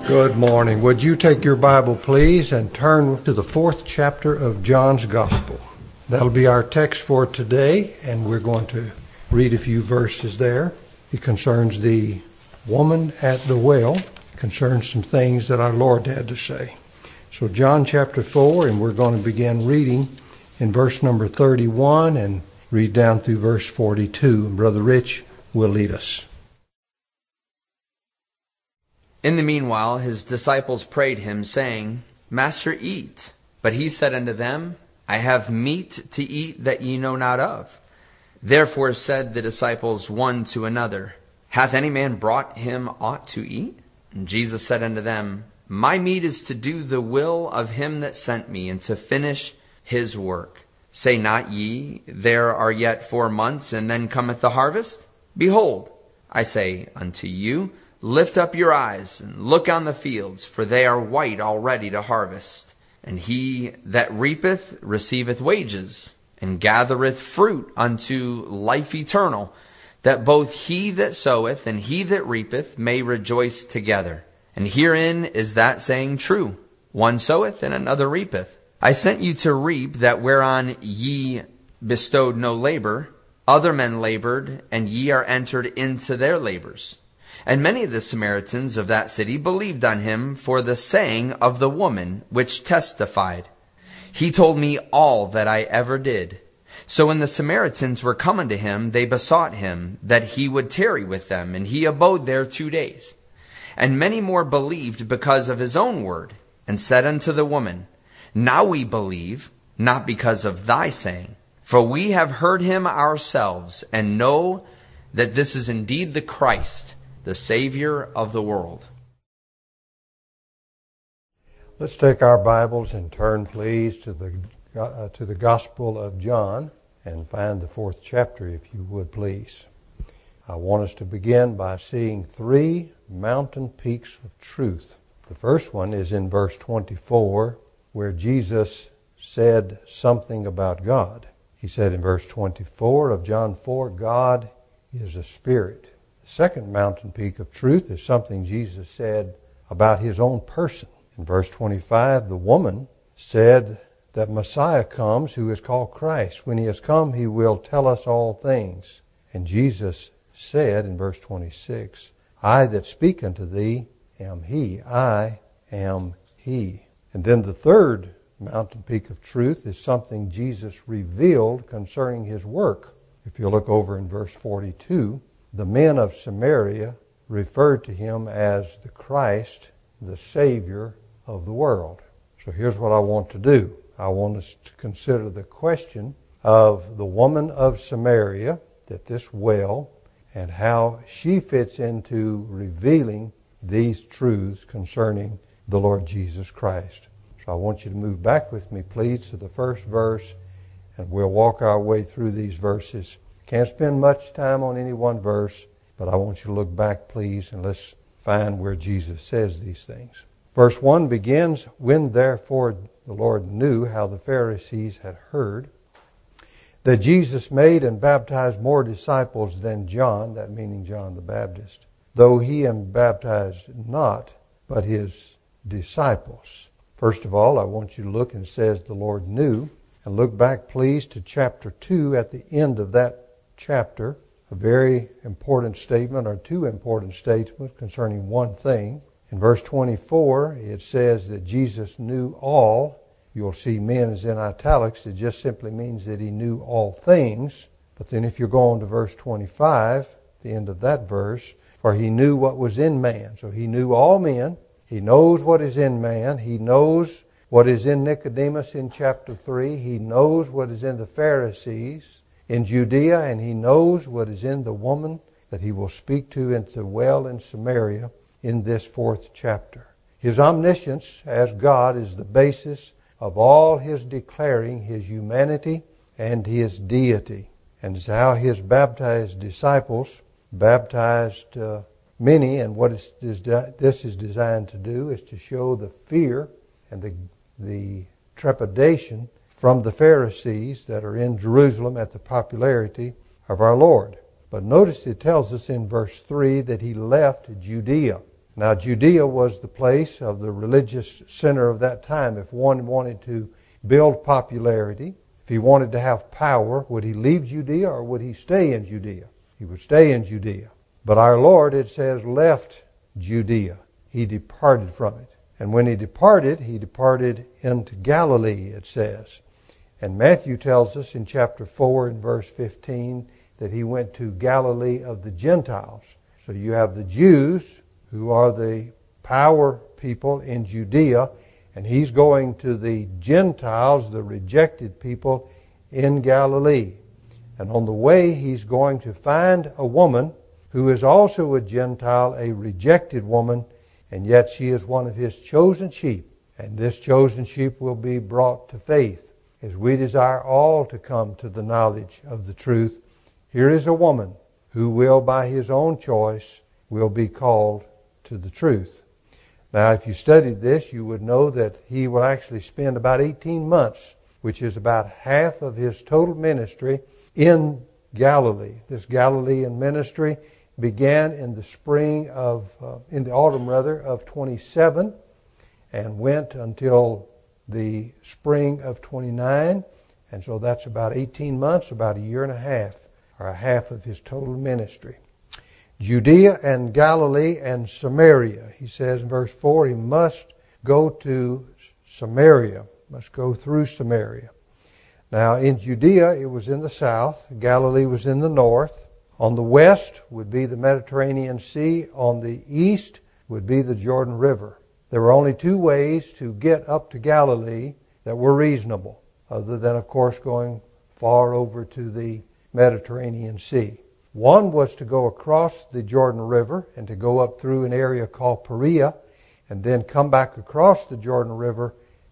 Good morning. Would you take your Bible, please, and turn to the 4th chapter of John's Gospel. That'll be our text for today, and we're going to read a few verses there. It concerns the woman at the well, concerns some things that our Lord had to say. So John chapter 4, and we're going to begin reading in verse number 31 and read down through verse 42. And Brother Rich will lead us. In the meanwhile, his disciples prayed him, saying, Master, eat. But he said unto them, I have meat to eat that ye know not of. Therefore said the disciples one to another, Hath any man brought him aught to eat? And Jesus said unto them, My meat is to do the will of him that sent me, and to finish his work. Say not ye, There are yet 4 months, and then cometh the harvest? Behold, I say unto you, Lift up your eyes, and look on the fields, for they are white already to harvest. And he that reapeth receiveth wages, and gathereth fruit unto life eternal, that both he that soweth and he that reapeth may rejoice together. And herein is that saying true, One soweth and another reapeth. I sent you to reap that whereon ye bestowed no labor. Other men labored, and ye are entered into their labors. And many of the Samaritans of that city believed on him for the saying of the woman, which testified, He told me all that I ever did. So when the Samaritans were come unto him, they besought him that he would tarry with them, and he abode there 2 days. And many more believed because of his own word, and said unto the woman, Now we believe, not because of thy saying, for we have heard him ourselves, and know that this is indeed the Christ, the Savior of the world. Let's take our Bibles and turn, please, to the Gospel of John and find the 4th chapter, if you would, please. I want us to begin by seeing 3 mountain peaks of truth. The first one is in verse 24, where Jesus said something about God. He said in verse 24 of John 4, God is a spirit. The second mountain peak of truth is something Jesus said about his own person. In verse 25, the woman said that Messiah comes, who is called Christ. When he has come, he will tell us all things. And Jesus said in verse 26, I that speak unto thee am he. I am he. And then the third mountain peak of truth is something Jesus revealed concerning his work. If you look over in verse 42, the men of Samaria referred to him as the Christ, the Savior of the world. So here's what I want to do. I want us to consider the question of the woman of Samaria at this well and how she fits into revealing these truths concerning the Lord Jesus Christ. So I want you to move back with me, please, to the first verse, and we'll walk our way through these verses. Can't spend much time on any one verse, but I want you to look back, please, and let's find where Jesus says these things. Verse 1 begins, When therefore the Lord knew how the Pharisees had heard that Jesus made and baptized more disciples than John, that meaning John the Baptist, though he baptized not, but his disciples. First of all, I want you to look, and it says the Lord knew. And look back, please, to chapter 2 at the end of that chapter, a very important statement, or 2 important statements concerning one thing. In verse 24, it says that Jesus knew all. You'll see men is in italics. It just simply means that he knew all things. But then if you go on to verse 25, the end of that verse, for he knew what was in man. So he knew all men. He knows what is in man. He knows what is in Nicodemus in chapter 3. He knows what is in the Pharisees in Judea, and he knows what is in the woman that he will speak to at the well in Samaria in this 4th chapter. His omniscience as God is the basis of all his declaring his humanity and his deity. And it's how his baptized disciples baptized many, and what this is designed to do is to show the fear and the trepidation from the Pharisees that are in Jerusalem at the popularity of our Lord. But notice it tells us in verse 3 that he left Judea. Now, Judea was the place of the religious center of that time. If one wanted to build popularity, if he wanted to have power, would he leave Judea or would he stay in Judea? He would stay in Judea. But our Lord, it says, left Judea. He departed from it. And when he departed into Galilee, it says. And Matthew tells us in chapter 4 and verse 15 that he went to Galilee of the Gentiles. So you have the Jews, who are the power people in Judea, and he's going to the Gentiles, the rejected people in Galilee. And on the way, he's going to find a woman who is also a Gentile, a rejected woman, and yet she is one of his chosen sheep. And this chosen sheep will be brought to faith. As we desire all to come to the knowledge of the truth, here is a woman who will, by his own choice, will be called to the truth. Now, if you studied this, you would know that he will actually spend about 18 months, which is about half of his total ministry, in Galilee. This Galilean ministry began in the autumn of 27, and went until the spring of 29. And so that's about 18 months, about a year and a half, or a half of his total ministry. Judea and Galilee and Samaria. He says in verse 4, he must go to Samaria, must go through Samaria. Now in Judea, it was in the south. Galilee was in the north. On the west would be the Mediterranean Sea. On the east would be the Jordan River. There were only two ways to get up to Galilee that were reasonable, other than, of course, going far over to the Mediterranean Sea. One was to go across the Jordan River and to go up through an area called Perea, and then come back across the Jordan River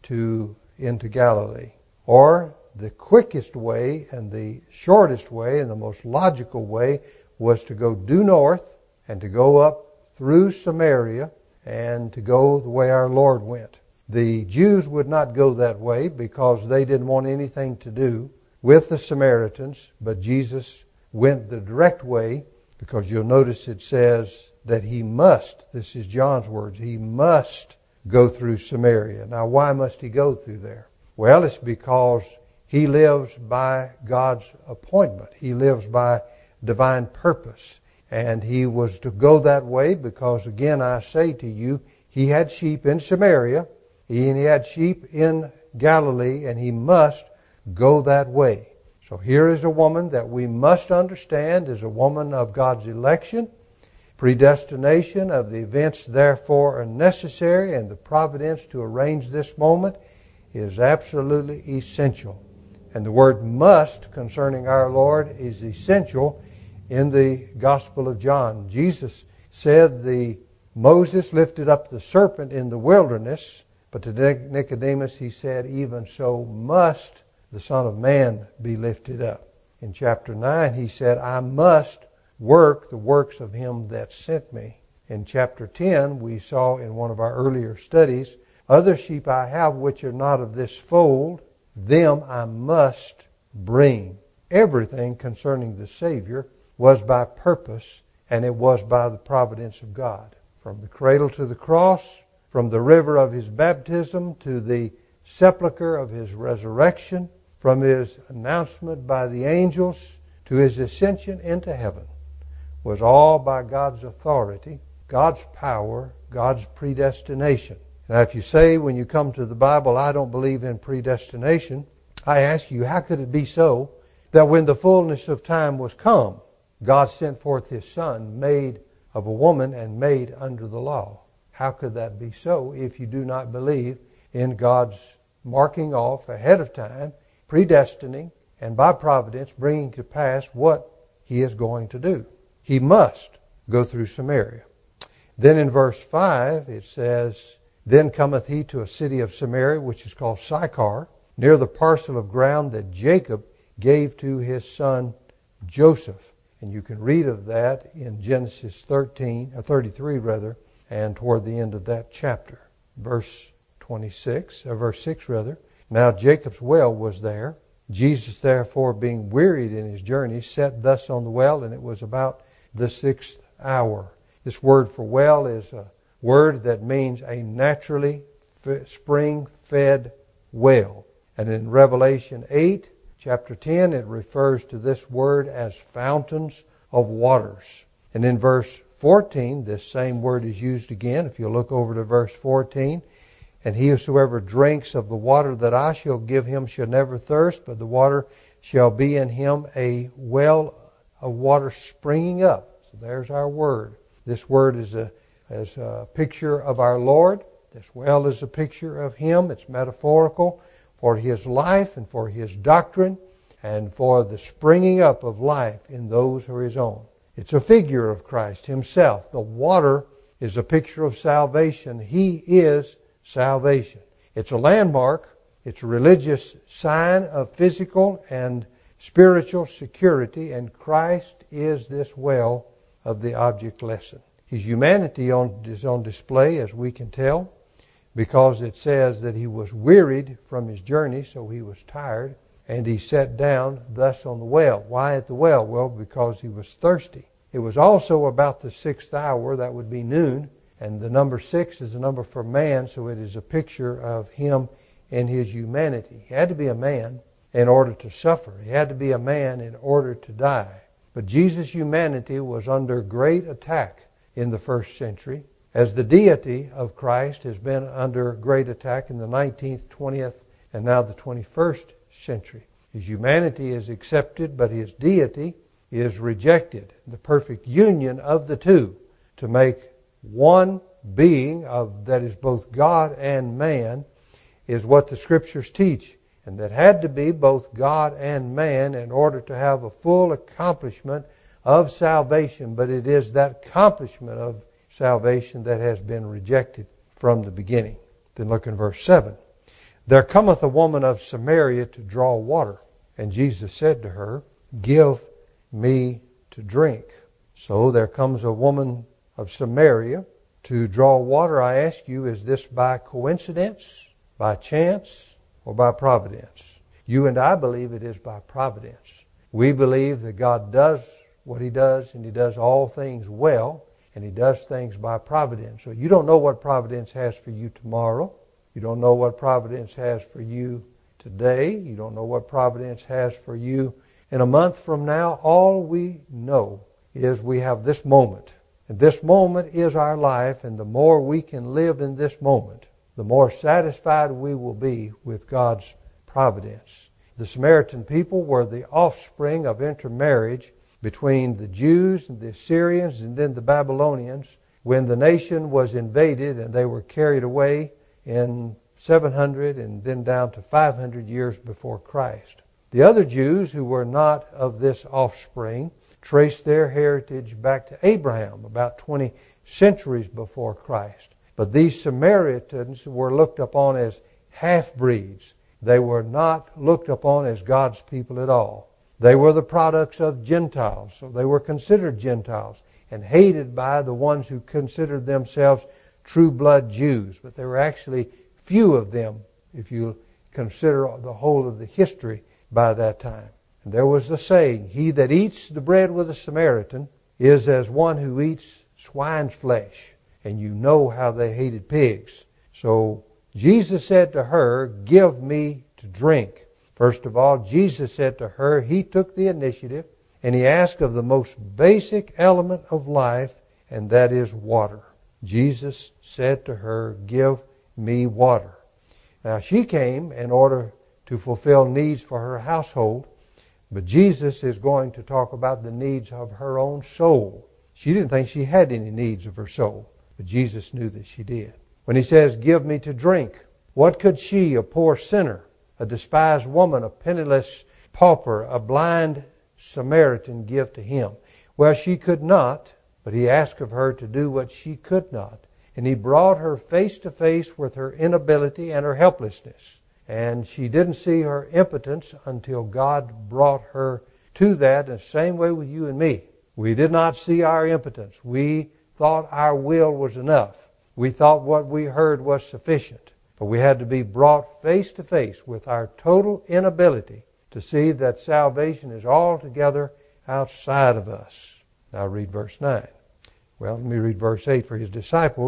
into Galilee. Or the quickest way and the shortest way and the most logical way was to go due north and to go up through Samaria and to go the way our Lord went. The Jews would not go that way because they didn't want anything to do with the Samaritans, but Jesus went the direct way, because you'll notice it says that he must, this is John's words, he must go through Samaria. Now, why must he go through there? Well, it's because he lives by God's appointment. He lives by divine purpose. And he was to go that way because, again, I say to you, he had sheep in Samaria, and he had sheep in Galilee, and he must go that way. So here is a woman that we must understand is a woman of God's election. Predestination of the events, therefore, are necessary, and the providence to arrange this moment is absolutely essential. And the word must concerning our Lord is essential in the Gospel of John. Jesus said Moses lifted up the serpent in the wilderness, but to Nicodemus he said, even so must the Son of Man be lifted up. In chapter 9 he said, I must work the works of him that sent me. In chapter 10 we saw in one of our earlier studies, other sheep I have which are not of this fold, them I must bring. Everything concerning the Savior was by purpose, and it was by the providence of God. From the cradle to the cross, from the river of his baptism to the sepulchre of his resurrection, from his announcement by the angels to his ascension into heaven, was all by God's authority, God's power, God's predestination. Now, if you say when you come to the Bible, I don't believe in predestination, I ask you, how could it be so that when the fullness of time was come, God sent forth his Son, made of a woman and made under the law? How could that be so if you do not believe in God's marking off ahead of time, predestining, and by providence bringing to pass what he is going to do? He must go through Samaria. Then in verse 5 it says, Then cometh he to a city of Samaria, which is called Sychar, near the parcel of ground that Jacob gave to his son Joseph. And you can read of that in Genesis 33, and toward the end of that chapter. Verse 6. Now Jacob's well was there. Jesus, therefore, being wearied in his journey, sat thus on the well, and it was about the 6th hour. This word for well is a word that means a naturally spring-fed well. And in Revelation 8, chapter 10, it refers to this word as fountains of waters. And in verse 14, this same word is used again. If you look over to verse 14, and he whosoever drinks of the water that I shall give him shall never thirst, but the water shall be in him a well of water springing up. So there's our word. This word is a picture of our Lord. This well is a picture of Him. It's metaphorical for His life and for His doctrine and for the springing up of life in those who are His own. It's a figure of Christ Himself. The water is a picture of salvation. He is salvation. It's a landmark. It's a religious sign of physical and spiritual security, and Christ is this well of the object lesson. His humanity is on display, as we can tell, because it says that He was wearied from His journey, so He was tired, and He sat down thus on the well. Why at the well? Well, because He was thirsty. It was also about the 6th hour, that would be noon, and the number 6 is a number for man, so it is a picture of Him in His humanity. He had to be a man in order to suffer. He had to be a man in order to die. But Jesus' humanity was under great attack in the first century, as the deity of Christ has been under great attack in the 19th, 20th, and now the 21st century. His humanity is accepted, but His deity is rejected. The perfect union of the two to make one being that is both God and man is what the Scriptures teach. And that had to be both God and man in order to have a full accomplishment of salvation. But it is that accomplishment of salvation that has been rejected from the beginning. Then look in verse 7. There cometh a woman of Samaria to draw water. And Jesus said to her, Give me to drink. So there comes a woman of Samaria to draw water. I ask you, is this by coincidence, by chance, or by providence? You and I believe it is by providence. We believe that God does what He does, and He does all things well, and He does things by providence. So you don't know what providence has for you tomorrow. You don't know what providence has for you today. You don't know what providence has for you in a month from now. All we know is we have this moment. And this moment is our life, and the more we can live in this moment, the more satisfied we will be with God's providence. The Samaritan people were the offspring of intermarriage between the Jews and the Assyrians and then the Babylonians when the nation was invaded and they were carried away in 700 and then down to 500 years before Christ. The other Jews who were not of this offspring traced their heritage back to Abraham about 20 centuries before Christ. But these Samaritans were looked upon as half-breeds. They were not looked upon as God's people at all. They were the products of Gentiles, so they were considered Gentiles and hated by the ones who considered themselves true-blood Jews. But there were actually few of them if you consider the whole of the history by that time. And there was the saying, He that eats the bread with a Samaritan is as one who eats swine's flesh. And you know how they hated pigs. So Jesus said to her, Give me to drink. First of all, Jesus said to her, He took the initiative, and He asked of the most basic element of life, and that is water. Jesus said to her, Give me water. Now she came in order to fulfill needs for her household, but Jesus is going to talk about the needs of her own soul. She didn't think she had any needs of her soul, but Jesus knew that she did. When He says, Give me to drink, what could she, a poor sinner, a despised woman, a penniless pauper, a blind Samaritan, give to Him? Well, she could not, but He asked of her to do what she could not. And He brought her face to face with her inability and her helplessness. And she didn't see her impotence until God brought her to that. And the same way with you and me. We did not see our impotence. We thought our will was enough. We thought what we heard was sufficient. But we had to be brought face to face with our total inability to see that salvation is altogether outside of us. Now read verse 9. Well, let me read verse 8. For His disciples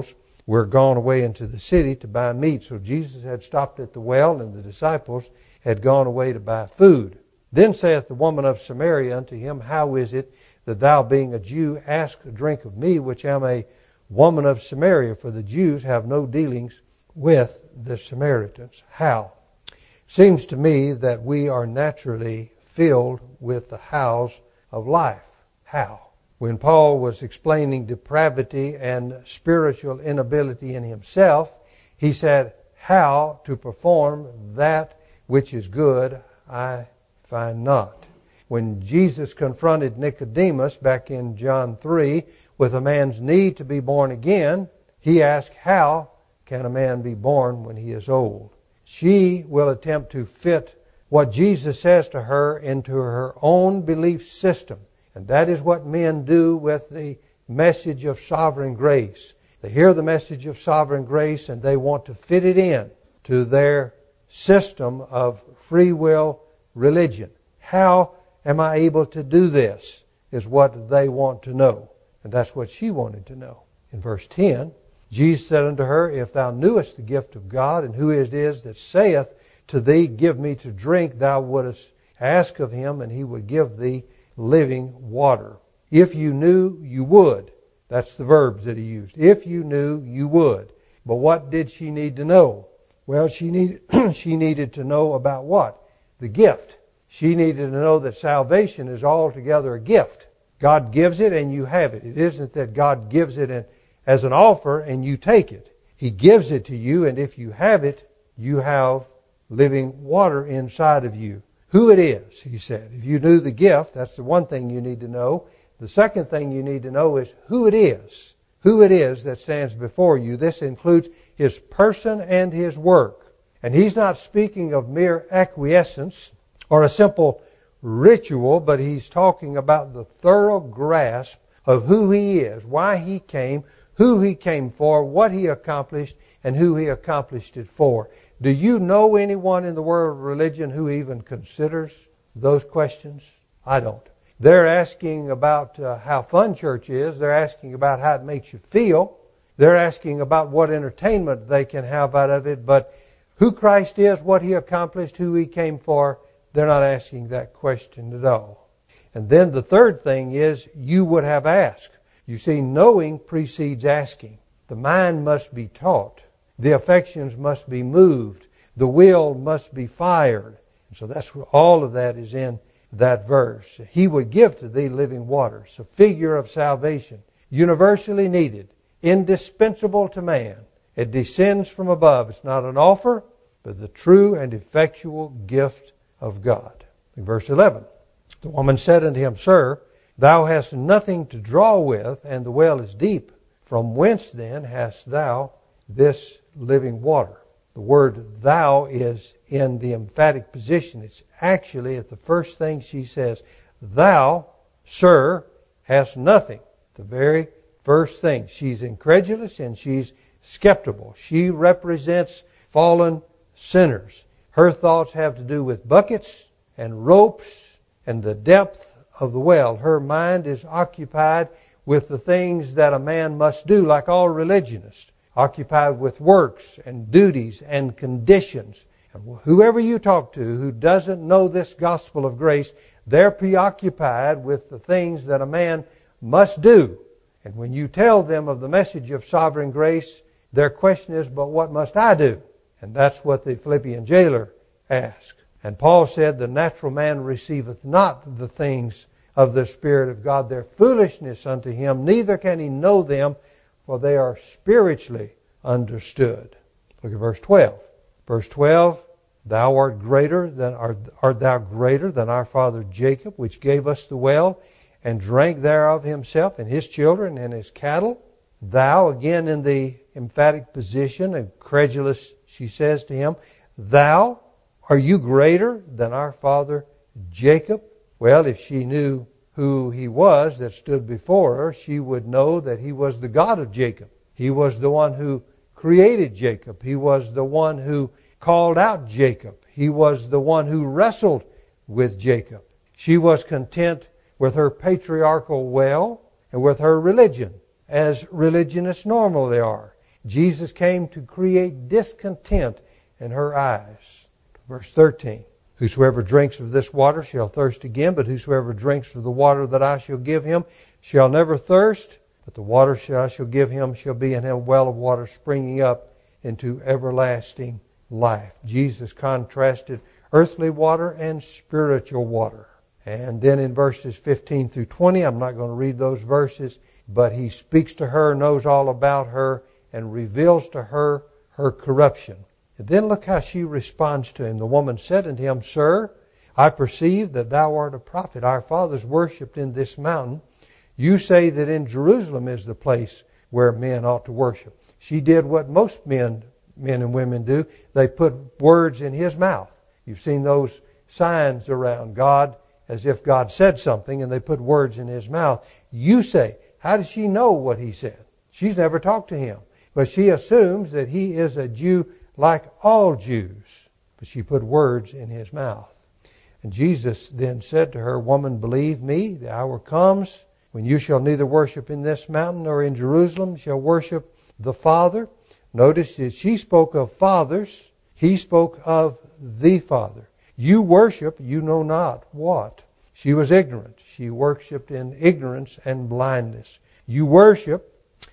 were gone away into the city to buy meat. So Jesus had stopped at the well, and the disciples had gone away to buy food. Then saith the woman of Samaria unto him, How is it that thou, being a Jew, ask a drink of me, which am a woman of Samaria? For the Jews have no dealings with the Samaritans. How? Seems to me that we are naturally filled with the hows of life. How? When Paul was explaining depravity and spiritual inability in himself, he said, How to perform that which is good I find not. When Jesus confronted Nicodemus back in John 3 with a man's need to be born again, he asked, How can a man be born when he is old? She will attempt to fit what Jesus says to her into her own belief system. And that is what men do with the message of sovereign grace. They hear the message of sovereign grace and they want to fit it in to their system of free will religion. How am I able to do this? Is what they want to know. And that's what she wanted to know. In verse 10, Jesus said unto her, If thou knewest the gift of God, and who it is that saith to thee, Give me to drink, thou wouldest ask of him, and he would give thee living water. If you knew, you would. That's the verbs that he used. If you knew, you would. But what did she need to know? Well, she needed to know about what? The gift. She needed to know that salvation is altogether a gift. God gives it and you have it. It isn't that God gives it as an offer and you take it. He gives it to you, and if you have it, you have living water inside of you. Who it is, he said. If you knew the gift, that's the one thing you need to know. The second thing you need to know is who it is. Who it is that stands before you. This includes his person and his work. And he's not speaking of mere acquiescence or a simple ritual, but he's talking about the thorough grasp of who he is, why he came, who he came for, what he accomplished, and who he accomplished it for. Do you know anyone in the world of religion who even considers those questions? I don't. They're asking about how fun church is. They're asking about how it makes you feel. They're asking about what entertainment they can have out of it. But who Christ is, what he accomplished, who he came for, they're not asking that question at all. And then the third thing is you would have asked. You see, knowing precedes asking. The mind must be taught. The affections must be moved. The will must be fired. And so that's what all of that is in that verse. He would give to thee living water. It's a figure of salvation. Universally needed. Indispensable to man. It descends from above. It's not an offer, but the true and effectual gift of God. In verse 11, the woman said unto him, Sir, thou hast nothing to draw with, and the well is deep. From whence then hast thou this living water? The word thou is in the emphatic position. It's actually at the first thing she says. Thou, sir, hast nothing. The very first thing. She's incredulous and she's skeptical. She represents fallen sinners. Her thoughts have to do with buckets and ropes and the depth of the well. Her mind is occupied with the things that a man must do, like all religionists. Occupied with works and duties and conditions. And whoever you talk to who doesn't know this gospel of grace, they're preoccupied with the things that a man must do. And when you tell them of the message of sovereign grace, their question is, but what must I do? And that's what the Philippian jailer asked. And Paul said, the natural man receiveth not the things of the Spirit of God. They're foolishness unto him, neither can he know them, for they are spiritually understood. Look at verse 12. Verse 12, art thou greater than our father Jacob, which gave us the well, and drank thereof himself, and his children, and his cattle? Thou, again in the emphatic position, incredulous, she says to him, Thou, are you greater than our father Jacob? Well, if she knew who he was that stood before her, she would know that he was the God of Jacob. He was the one who created Jacob. He was the one who called out Jacob. He was the one who wrestled with Jacob. She was content with her patriarchal well and with her religion, as religionists normally are. Jesus came to create discontent in her eyes. Verse 13. Whosoever drinks of this water shall thirst again, but whosoever drinks of the water that I shall give him shall never thirst, but the water I shall give him shall be in him a well of water springing up into everlasting life. Jesus contrasted earthly water and spiritual water. And then in verses 15 through 20, I'm not going to read those verses, but he speaks to her, knows all about her, and reveals to her her corruption. And then look how she responds to him. The woman said unto him, Sir, I perceive that thou art a prophet. Our fathers worshipped in this mountain. You say that in Jerusalem is the place where men ought to worship. She did what most men and women do. They put words in his mouth. You've seen those signs around God, as if God said something, and they put words in his mouth. You say, how does she know what he said? She's never talked to him. But she assumes that he is a Jew like all Jews. But she put words in his mouth. And Jesus then said to her, Woman, believe me, the hour comes when you shall neither worship in this mountain nor in Jerusalem, shall worship the Father. Notice that she spoke of fathers. He spoke of the Father. You worship, you know not what. She was ignorant. She worshipped in ignorance and blindness. You worship,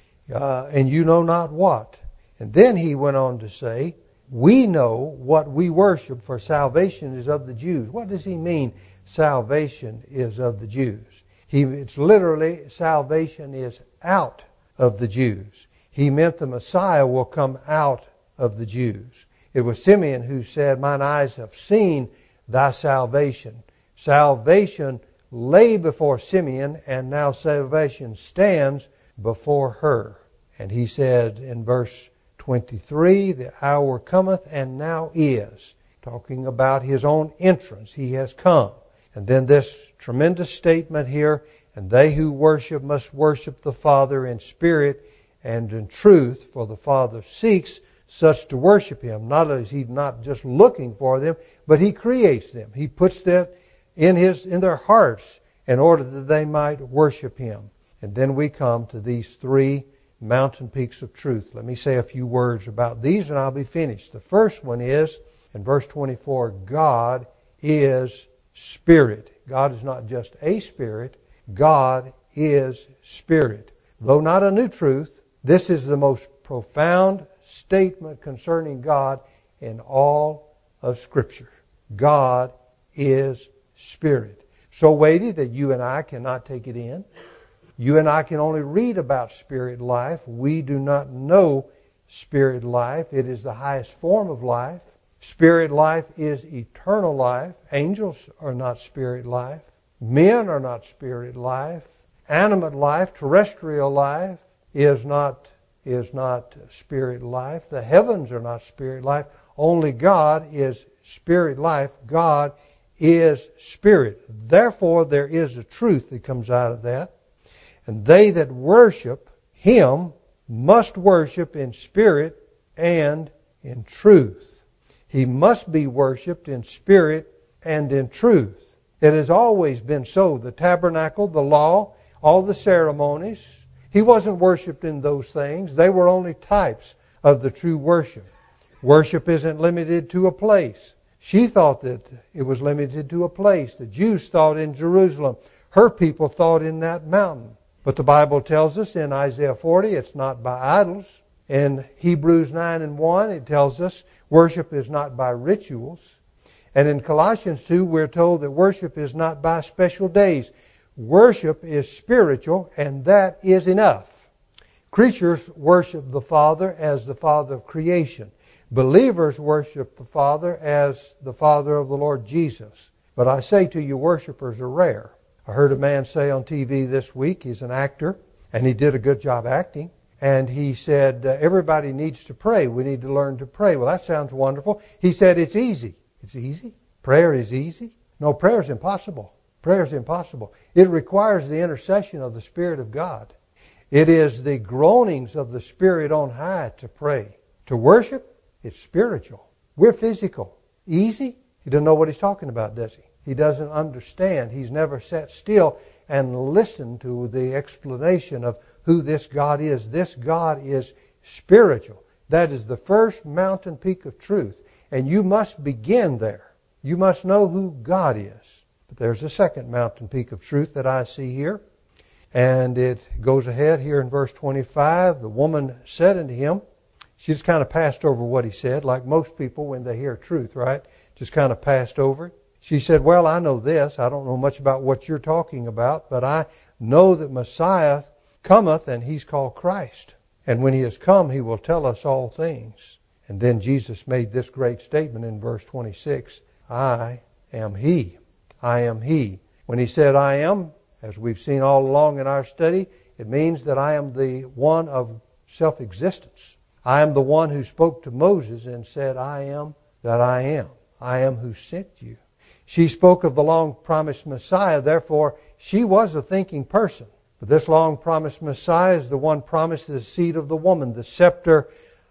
and you know not what. And then he went on to say, we know what we worship, for salvation is of the Jews. What does he mean, salvation is of the Jews? It's literally, salvation is out of the Jews. He meant the Messiah will come out of the Jews. It was Simeon who said, mine eyes have seen thy salvation. Salvation lay before Simeon, and now salvation stands before her. And he said in verse 23, the hour cometh and now is, talking about his own entrance. He has come. And then this tremendous statement here, and they who worship must worship the Father in spirit and in truth, for the Father seeks such to worship him. Not as he's not just looking for them, but he creates them. He puts that in their hearts in order that they might worship him. And then we come to these three mountain peaks of truth. Let me say a few words about these and I'll be finished. The first one is, in verse 24, God is spirit. God is not just a spirit. God is spirit. Though not a new truth, this is the most profound statement concerning God in all of Scripture. God is spirit. So weighty that you and I cannot take it in. You and I can only read about spirit life. We do not know spirit life. It is the highest form of life. Spirit life is eternal life. Angels are not spirit life. Men are not spirit life. Animate life, terrestrial life, is not spirit life. The heavens are not spirit life. Only God is spirit life. God is spirit. Therefore, there is a truth that comes out of that. And they that worship him must worship in spirit and in truth. He must be worshipped in spirit and in truth. It has always been so. The tabernacle, the law, all the ceremonies, he wasn't worshipped in those things. They were only types of the true worship. Worship isn't limited to a place. She thought that it was limited to a place. The Jews thought in Jerusalem. Her people thought in that mountain. But the Bible tells us in Isaiah 40, it's not by idols. In Hebrews 9:1, it tells us worship is not by rituals. And in Colossians 2, we're told that worship is not by special days. Worship is spiritual, and that is enough. Creatures worship the Father as the Father of creation. Believers worship the Father as the Father of the Lord Jesus. But I say to you, worshipers are rare. I heard a man say on TV this week, he's an actor, and he did a good job acting. And he said, everybody needs to pray. We need to learn to pray. Well, that sounds wonderful. He said, it's easy. It's easy? Prayer is easy? No, prayer is impossible. Prayer is impossible. It requires the intercession of the Spirit of God. It is the groanings of the Spirit on high to pray. To worship, it's spiritual. We're physical. Easy? He doesn't know what he's talking about, does he? He doesn't understand. He's never sat still and listened to the explanation of who this God is. This God is spiritual. That is the first mountain peak of truth. And you must begin there. You must know who God is. But there's a second mountain peak of truth that I see here. And it goes ahead here in verse 25. The woman said unto him, she just kind of passed over what he said, like most people when they hear truth, right? Just kind of passed over it. She said, well, I know this. I don't know much about what you're talking about, but I know that Messiah cometh, and he's called Christ. And when he has come, he will tell us all things. And then Jesus made this great statement in verse 26, I am he. I am he. When he said I am, as we've seen all along in our study, it means that I am the one of self-existence. I am the one who spoke to Moses and said, I am that I am. I am who sent you. She spoke of the long-promised Messiah, therefore she was a thinking person. But this long-promised Messiah is the one promised, the seed of the woman, the scepter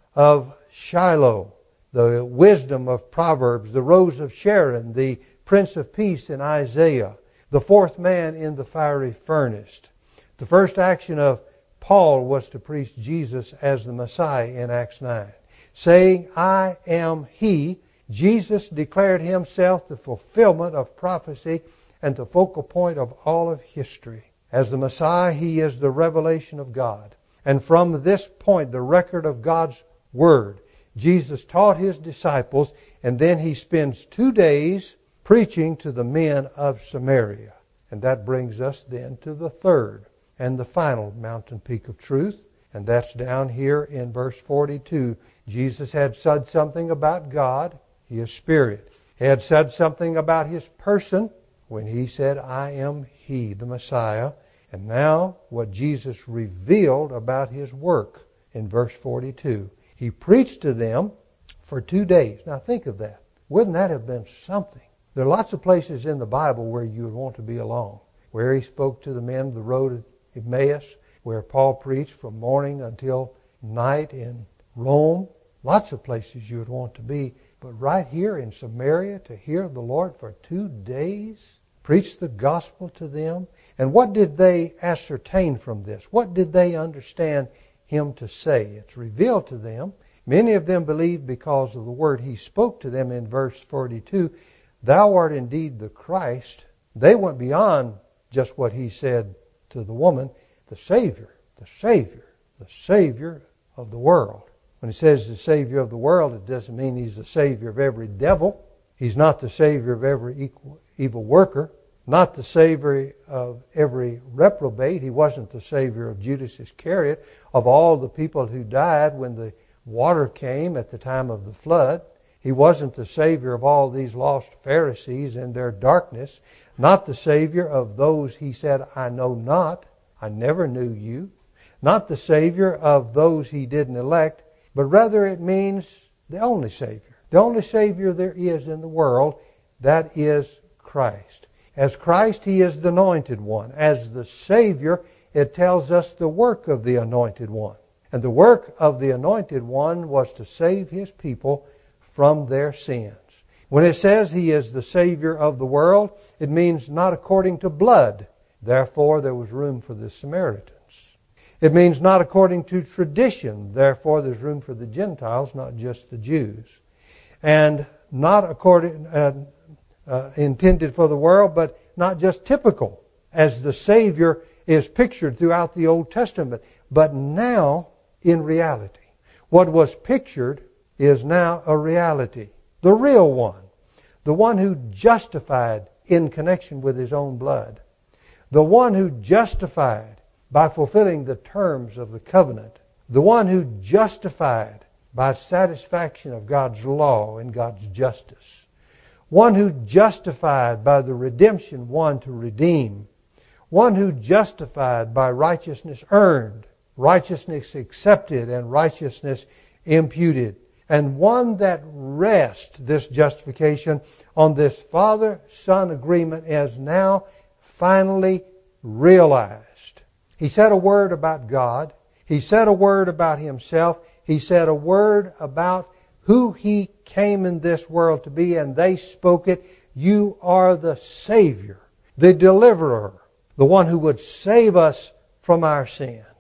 of Shiloh, the wisdom of Proverbs, the rose of Sharon, the Prince of Peace in Isaiah, the fourth man in the fiery furnace. The first action of Paul was to preach Jesus as the Messiah in Acts 9. Saying, I am he, Jesus declared himself the fulfillment of prophecy and the focal point of all of history. As the Messiah, he is the revelation of God. And from this point, the record of God's Word, Jesus taught his disciples, and then he spends 2 days preaching to the men of Samaria. And that brings us then to the third and the final mountain peak of truth, and that's down here in verse 42. Jesus had said something about God. He is Spirit. He had said something about his person when he said, I am he, the Messiah. And now what Jesus revealed about his work in verse 42. He preached to them for 2 days. Now think of that. Wouldn't that have been something? There are lots of places in the Bible where you would want to be along. Where he spoke to the men of the road of Emmaus, where Paul preached from morning until night in Rome. Lots of places you would want to be. But right here in Samaria, to hear the Lord for 2 days, preach the gospel to them. And what did they ascertain from this? What did they understand him to say? It's revealed to them. Many of them believed because of the word he spoke to them in verse 42. Thou art indeed the Christ. They went beyond just what he said to the woman, the Savior, the Savior, the Savior of the world. When he says the Savior of the world, it doesn't mean he's the Savior of every devil. He's not the Savior of every evil worker, not the Savior of every reprobate. He wasn't the Savior of Judas Iscariot, of all the people who died when the water came at the time of the flood. He wasn't the Savior of all these lost Pharisees in their darkness, not the Savior of those he said, I know not, I never knew you, not the Savior of those he didn't elect, but rather it means the only Savior. The only Savior there is in the world, that is Christ. As Christ, he is the anointed one. As the Savior, it tells us the work of the anointed one. And the work of the anointed one was to save his people from their sins. When it says he is the Savior of the world, it means not according to blood. Therefore, there was room for the Samaritans. It means not according to tradition. Therefore, there's room for the Gentiles, not just the Jews. And not according intended for the world, but not just typical, as the Savior is pictured throughout the Old Testament, but now in reality. What was pictured is now a reality. The real one. The one who justified in connection with his own blood. The one who justified by fulfilling the terms of the covenant. The one who justified by satisfaction of God's law and God's justice. One who justified by the redemption won to redeem. One who justified by righteousness earned, righteousness accepted, and righteousness imputed. And one that rests this justification on this Father-Son agreement is now finally realized. He said a word about God. He said a word about himself. He said a word about who he came in this world to be, and they spoke it. You are the Savior, the Deliverer, the one who would save us from our sins.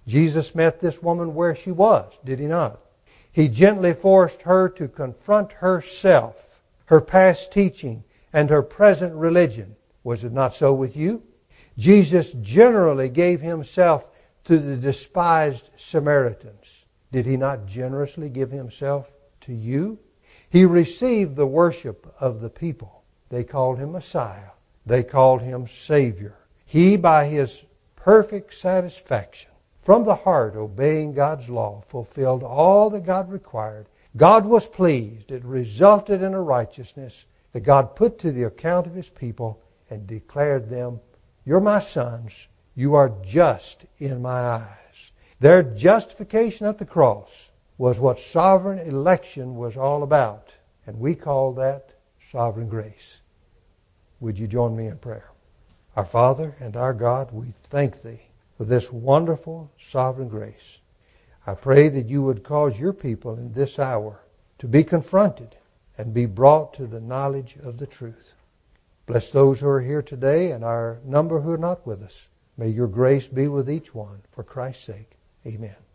Jesus met this woman where she was, did He not? He gently forced her to confront herself, her past teaching, and her present religion. Was it not so with you? Jesus generally gave Himself to the despised Samaritans. Did He not generously give Himself to you? He received the worship of the people. They called Him Messiah. They called Him Savior. He, by His perfect satisfaction, from the heart obeying God's law, fulfilled all that God required. God was pleased. It resulted in a righteousness that God put to the account of His people and declared them, "You're my sons. You are just in my eyes." Their justification at the cross was what sovereign election was all about. And we call that sovereign grace. Would you join me in prayer? Our Father and our God, we thank Thee for this wonderful sovereign grace. I pray that You would cause Your people in this hour to be confronted and be brought to the knowledge of the truth. Bless those who are here today and our number who are not with us. May Your grace be with each one. For Christ's sake, amen.